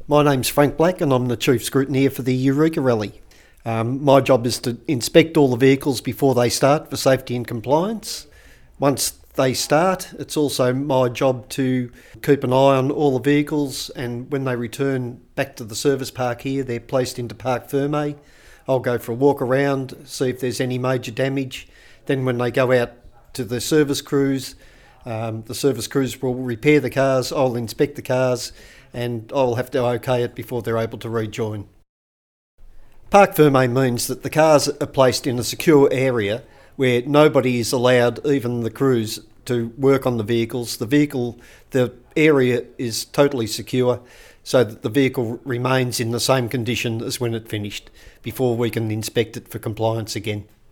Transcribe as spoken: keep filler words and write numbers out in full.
My name's Frank Black and I'm the Chief Scrutineer for the Eureka Rally. Um, my job is to inspect all the vehicles before they start for safety and compliance. Once they start, it's also my job to keep an eye on all the vehicles, and when they return back to the service park here, they're placed into Parc Ferme. I'll go for a walk around, see if there's any major damage. Then when they go out to the service crews, um, the service crews will repair the cars, I'll inspect the cars, and I'll have to okay it before they're able to rejoin. Parc Ferme means that the cars are placed in a secure area where nobody is allowed, even the crews, to work on the vehicles. The vehicle, the area is totally secure so that the vehicle remains in the same condition as when it finished before we can inspect it for compliance again.